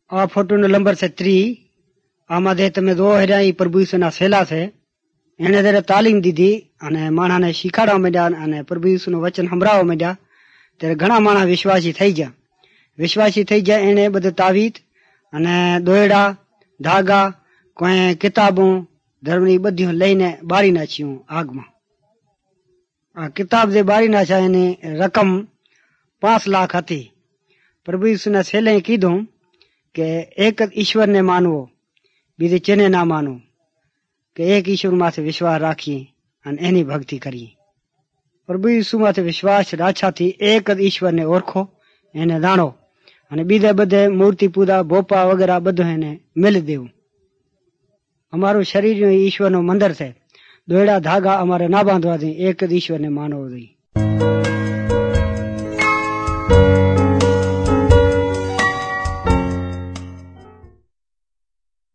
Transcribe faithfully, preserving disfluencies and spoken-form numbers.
આ ફોટોનો નંબર છે ત્રી આમાં તમે દો હર્યા પ્રભુ ઈસુના સેલા છે. એને ત્યારે તાલીમ દીધી અને માણસને શીખાડવા માંડ્યા અને પ્રભુ ઈસુનું વચન સંભળાવવા માંડ્યા. ત્યારે ઘણા માણસ વિશ્વાસી થઈ ગયા. વિશ્વાસી થઈ ગયા એને બધું તાવીત અને દોયડા ધાગા કોઈ કિતાબો ધર્મની બધી લઈને બાળી નાખ્યું આગમાં. આ કિતાબ જે બાળી નાખ્યા એની રકમ પાંચ લાખ હતી. પ્રભુ ઈસુના છેલ્લે કીધું કે એક જ ઈશ્વરને માનવો, બીજી ચેને ના માનવો, કે એક ઈશ્વર માથે વિશ્વાસ રાખીએ અને એની ભક્તિ કરીએ. પ્રભુ ઈસુ માથે વિશ્વાસ રાખવાથી એક જ ઈશ્વરને ઓળખો, એને જાણો અને બીજા બધે મૂર્તિ પૂજા ભોપા વગેરે બધું એને મેલી દેવું. અમારું શરીર ઈશ્વરનું મંદિર છે. દોયડા ધાગા અમારે ના બાંધવા જોઈએ, એક જ ઈશ્વરને માનવો જોઈએ.